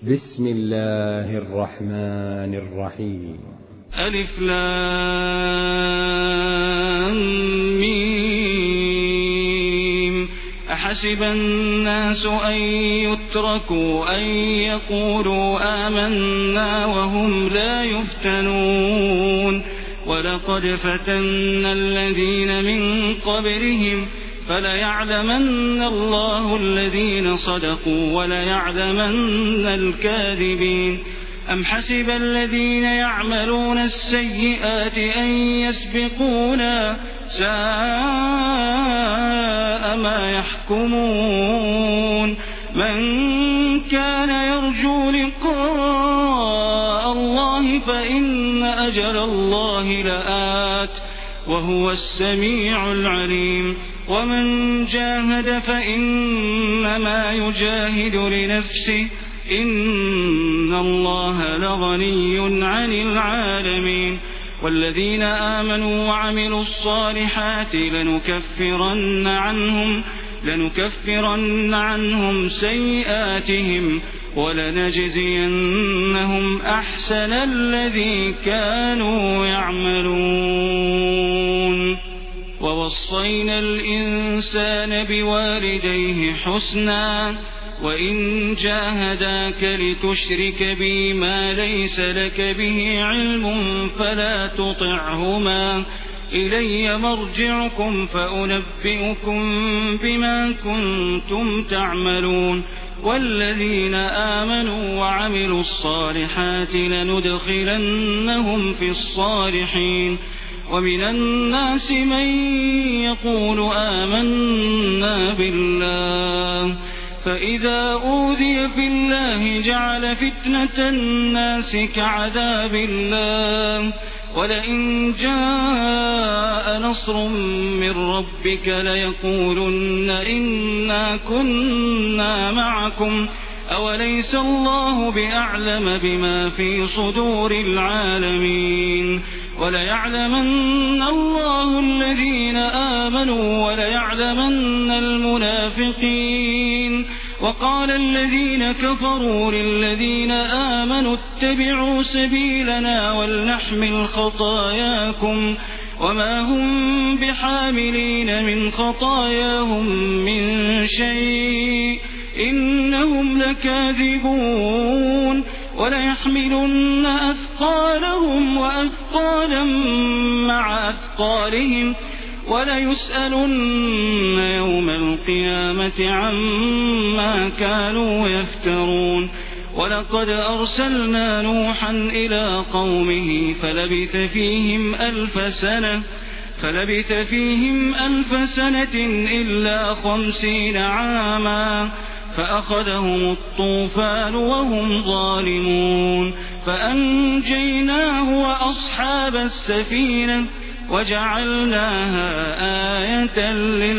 بسم الله الرحمن الرحيم. ألف لام ميم. أحسب الناس أن يتركوا أن يقولوا آمنا وهم لا يفتنون ولقد فتنا الذين من قبلهم فليعلمن الله الذين صدقوا وليعلمن الكاذبين. أم حسب الذين يعملون السيئات أن يسبقونا ساء ما يحكمون. من كان يرجو لقاء الله فإن أجل الله لآت وهو السميع العليم. ومن جاهد فإنما يجاهد لنفسه إن الله لغني عن العالمين. والذين آمنوا وعملوا الصالحات لنكفرن عنهم سيئاتهم ولنجزينهم أحسن الذي كانوا يعملون. ووصينا الإنسان بوالديه حسنا وإن جاهداك لتشرك بي ما ليس لك به علم فلا تطعهما إلي مرجعكم فأنبئكم بما كنتم تعملون. والذين آمنوا وعملوا الصالحات لندخلنهم في الصالحين. ومن الناس من يقول آمنا بالله فإذا أوذي في الله جعل فتنة الناس كعذاب الله ولئن جاء نصر من ربك ليقولن إنا كنا معكم أوليس الله بأعلم بما في صدور العالمين. وليعلمن الله الذين آمنوا وليعلمن المنافقين. وقال الذين كفروا للذين آمنوا اتبعوا سبيلنا ولنحمل خطاياكم وما هم بحاملين من خطاياهم من شيء إنهم لكاذبون. وليحملن أثقالهم وأثقالا مع أثقالهم وليسألن يوم القيامة عما كانوا يفترون. ولقد أرسلنا نوحا إلى قومه فلبث فيهم ألف سنة إلا 50 عاما فأخذهم الطوفان وهم ظالمون فأنجيناه وأصحاب السفينة وجعلناها آية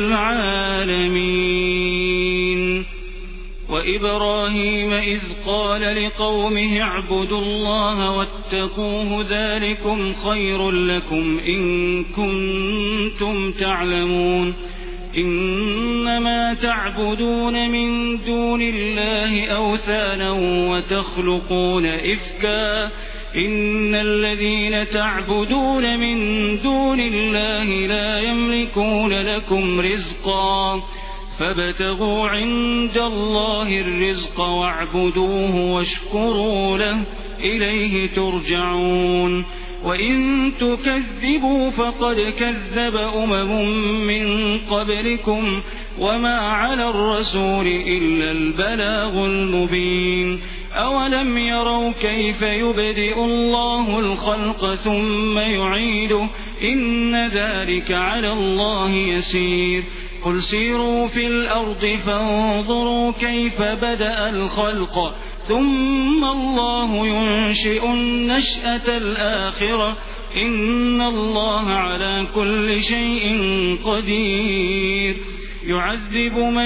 للعالمين. وإبراهيم إذ قال لقومه اعبدوا الله واتقوه ذلكم خير لكم إن كنتم تعلمون. إنما تعبدون من دون الله أوثانا وتخلقون إفكا إن الذين تعبدون من دون الله لا يملكون لكم رزقا فابتغوا عند الله الرزق واعبدوه واشكروا له إليه ترجعون. وإن تكذبوا فقد كذب من قبلكم وما على الرسول إلا البلاغ المبين. أولم يروا كيف يبدئ الله الخلق ثم يعيده إن ذلك على الله يسير. قل سيروا في الأرض فانظروا كيف بدأ الخلق ثم الله ينشئ النشأة الآخرة إن الله على كل شيء قدير. يعذب من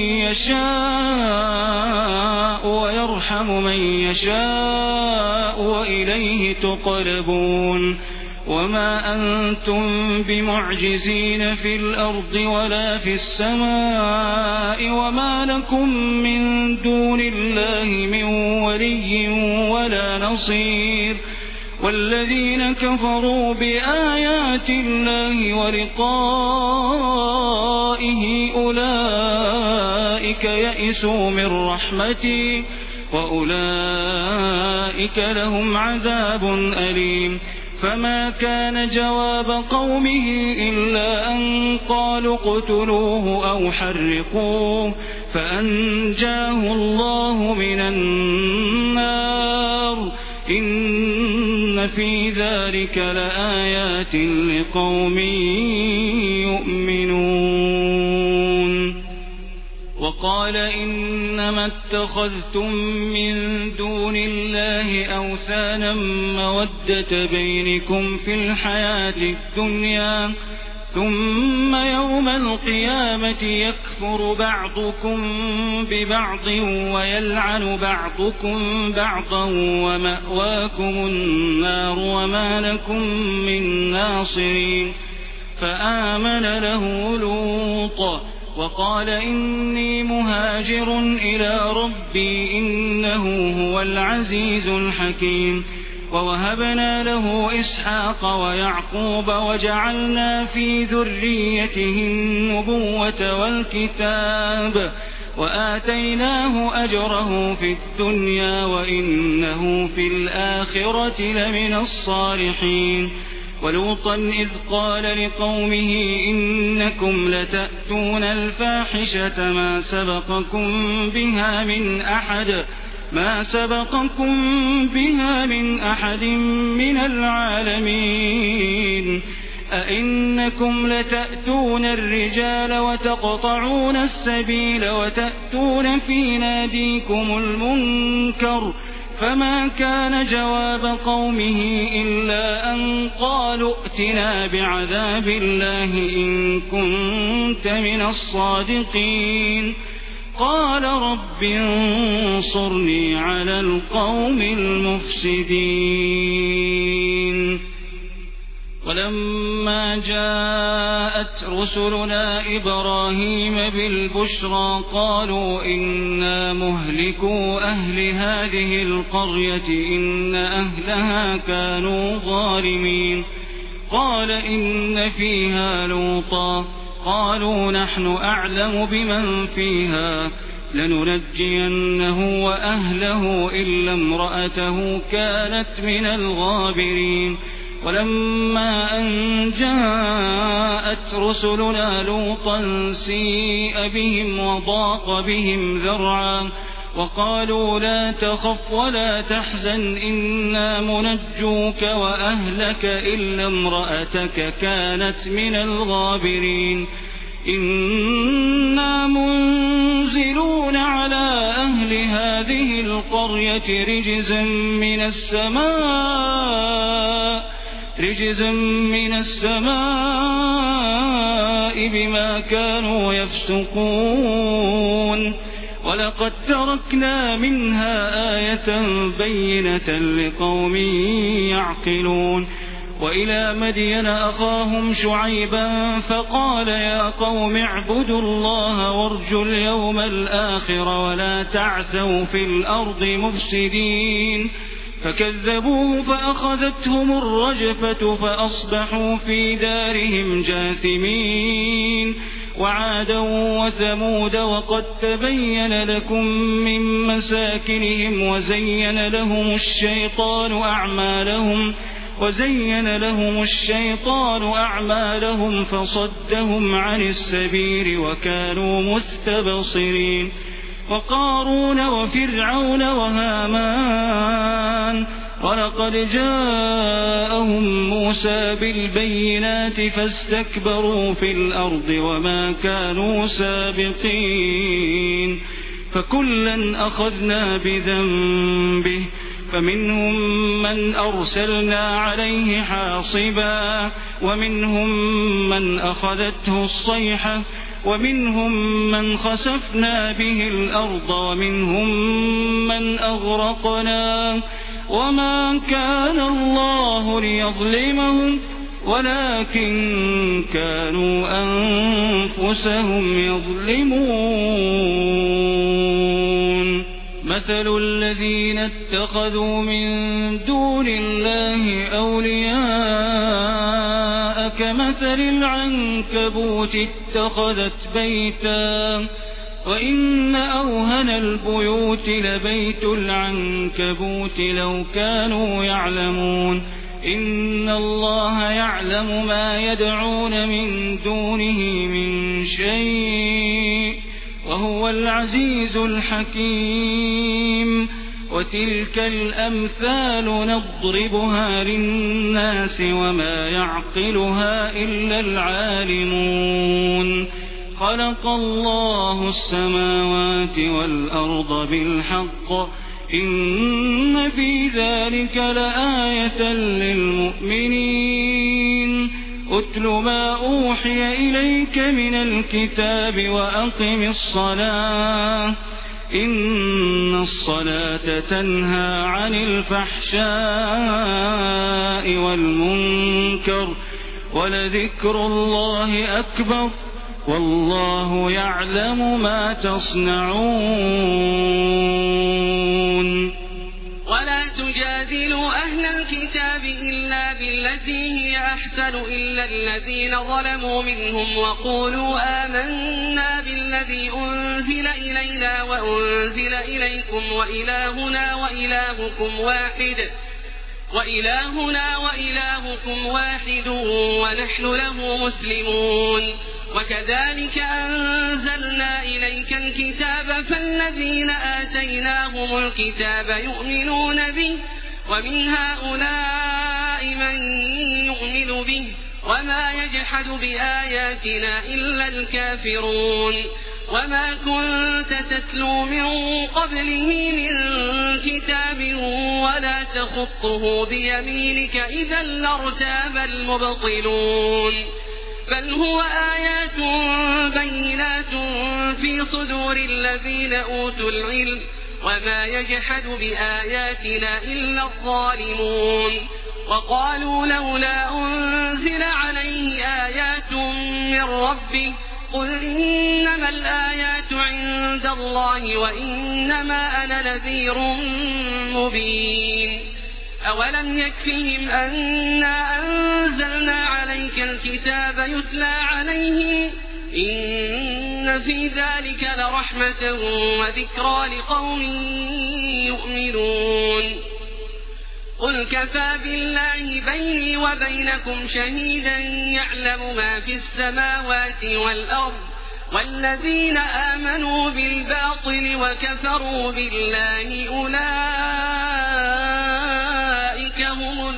يشاء ويرحم من يشاء وإليه تقلبون. وما أنتم بمعجزين في الأرض ولا في السماء وما لكم من دون الله من ولي ولا نصير والذين كفروا بآيات الله ولقائه أولئك يئسوا من رحمتي وأولئك لهم عذاب أليم فما كان جواب قومه إلا أن قالوا اقتلوه أو حرقوه فأنجاه الله من النار إن في ذلك لآيات لقوم يؤمنون وقال إنما اتخذتم من دون الله أوثانا مودة بينكم في الحياة الدنيا ثم يوم القيامة يكفر بعضكم ببعض ويلعن بعضكم بعضا ومأواكم النار وما لكم من ناصرين فآمن له لوط وقال إني مهاجر إلى ربي إنه هو العزيز الحكيم ووهبنا له إسحاق ويعقوب وجعلنا في ذريته النبوة والكتاب وآتيناه أجره في الدنيا وإنه في الآخرة لمن الصالحين ولوطا إذ قال لقومه إنكم لتأتون الفاحشة ما سبقكم بها من أحد من العالمين أئنكم لتأتون الرجال وتقطعون السبيل وتأتون في ناديكم المنكر فما كان جواب قومه إلا أن قالوا ائتنا بعذاب الله إن كنت من الصادقين قال رب انصرني على القوم المفسدين ولما جاءت رسلنا إبراهيم بالبشرى قالوا إنا مهلكو أهل هذه القرية إن أهلها كانوا ظالمين قال إن فيها لوطا قالوا نحن أعلم بمن فيها لننجينه وأهله إلا امرأته كانت من الغابرين ولما أن جاءت رسلنا لوطا سيء بهم وضاق بهم ذرعا وقالوا لا تخف ولا تحزن إنا منجوك وأهلك إلا امرأتك كانت من الغابرين إنا منزلون على أهل هذه القرية رجزا من السماء بما كانوا يفسقون ولقد تركنا منها آية بينة لقوم يعقلون وإلى مدين أخاهم شعيبا فقال يا قوم اعبدوا الله وارجوا اليوم الآخر ولا تعثوا في الأرض مفسدين فكذبوه فأخذتهم الرجفة فأصبحوا في دارهم جاثمين وعادا وثمود وقد تبين لكم من مساكنهم وزين لهم الشيطان أعمالهم فصدهم عن السبيل وكانوا مستبصرين وقارون وفرعون وهامان ولقد جاءهم موسى بالبينات فاستكبروا في الأرض وما كانوا سابقين فكلا أخذنا بذنبه فمنهم من أرسلنا عليه حاصبا ومنهم من أخذته الصيحة ومنهم من خسفنا به الأرض ومنهم من أغرقنا وما كان الله ليظلمهم ولكن كانوا أنفسهم يظلمون. مثل الذين اتخذوا من دون الله أولياء كمثل العنكبوت اتخذت بيتا وإن أوهن البيوت لبيت العنكبوت لو كانوا يعلمون. إن الله يعلم ما يدعون من دونه من شيء وهو العزيز الحكيم. وتلك الأمثال نضربها للناس وما يعقلها إلا العالمون. خلق الله السماوات والأرض بالحق إن في ذلك لآية للمؤمنين. أتل ما أوحي إليك من الكتاب وأقم الصلاة إن الصلاة تنهى عن الفحشاء والمنكر ولذكر الله أكبر والله يعلم ما تصنعون. ولا تجادلوا أهل الكتاب إلا بالتي هي أحسن إلا الذين ظلموا منهم وقولوا آمنا بالذي أنزل إلينا وأنزل إليكم وإلهنا وإلهكم واحد ونحن له مسلمون. وكذلك أنزلنا إليك الكتاب فالذين آتيناهم الكتاب يؤمنون به ومن هؤلاء من يؤمن به وما يجحد بآياتنا إلا الكافرون. وما كنت تتلو من قبله من كتاب ولا تخطه بيمينك إذا لارتاب المبطلون. بل هو آيات بينات في صدور الذين أوتوا العلم وما يجحد بآياتنا إلا الظالمون. وقالوا لولا أنزل عليه آيات من ربه قل إنما الآيات عند الله وإنما أنا نذير مبين. أولم يكفهم أنا أنزلنا عليك الكتاب يتلى عليهم إن في ذلك لرحمة وذكرى لقوم يؤمنون. قل كفى بالله بيني وبينكم شهيدا يعلم ما في السماوات والأرض والذين آمنوا بالباطل وكفروا بالله أولئك هم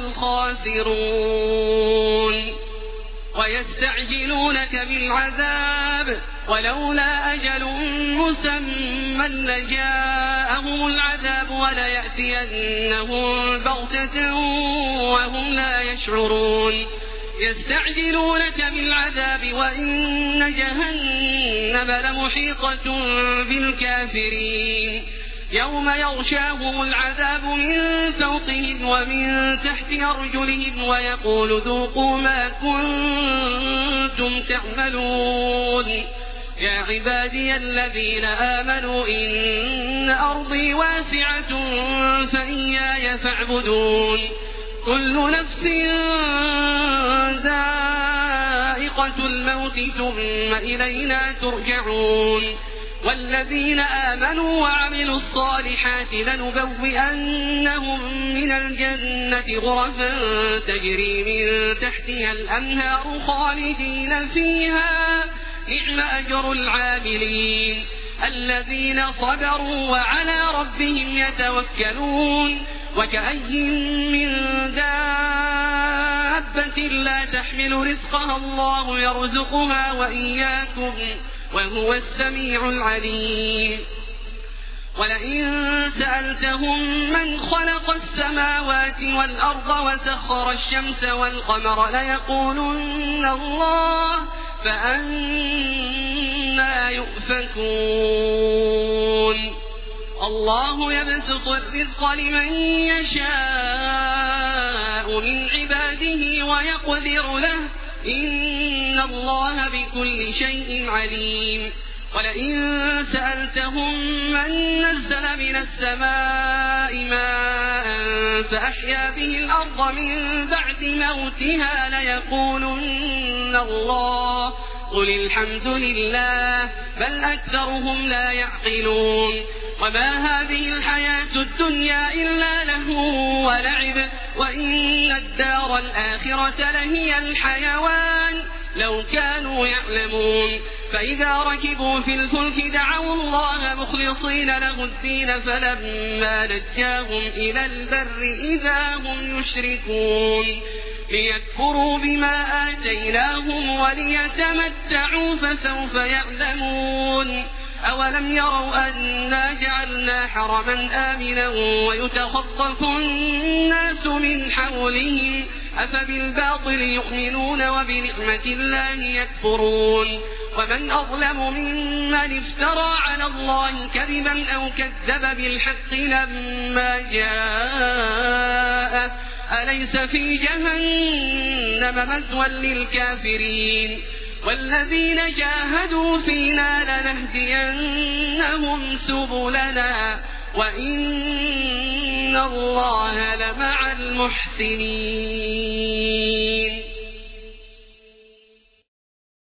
الخاسرون. ويستعجلونك بالعذاب ولولا أجل مسمى لجاءهم العذاب وليأتينهم بغتة وهم لا يشعرون. يستعجلونك بالعذاب وإن جهنم لمحيطة بالكافرين. يوم يغشاهم العذاب من فوقهم ومن تحت أرجلهم ويقول ذوقوا ما كنتم تعملون. يا عبادي الذين آمنوا إن أرضي واسعة فإياي فاعبدون. كل نفس ذائقة الموت ثم إلينا ترجعون. والذين آمنوا وعملوا الصالحات لنبوئنهم من الجنة غرفا تجري من تحتها الأنهار خالدين فيها نعم أجر العاملين الذين صبروا وعلى ربهم يتوكلون. وكأي من دابة لا تحمل رزقها الله يرزقها وإياكم وهو السميع العليم. ولئن سألتهم من خلق السماوات والأرض وسخر الشمس والقمر ليقولن الله فأنى يؤفكون. الله يبسط الرزق لمن يشاء من عباده ويقدر له إن الله بكل شيء عليم ولئن سألتهم من نزل من السماء ماء فأحيا به الأرض من بعد موتها ليقولن الله قل الحمد لله بل أكثرهم لا يعقلون وما هذه الحياة الدنيا إلا لهو ولعب وإن الدار الآخرة لهي الحيوان لو كانوا يعلمون فإذا ركبوا في الفلك دعوا الله مخلصين له الدين فلما نجاهم إلى البر إذا هم يشركون ليكفروا بما آتيناهم وليتمتعوا فسوف يعلمون أولم يروا أنا جعلنا حرما آمنا ويتخطف الناس من حولهم أفبالباطل يؤمنون وبنعمة الله يكفرون ومن أظلم ممن افترى على الله كذبا أو كذب بالحق لما جاءه أليس في جهنم مثوى للكافرين والذين جاهدوا فينا لنهدينهم سبلنا وإن الله لمع المحسنين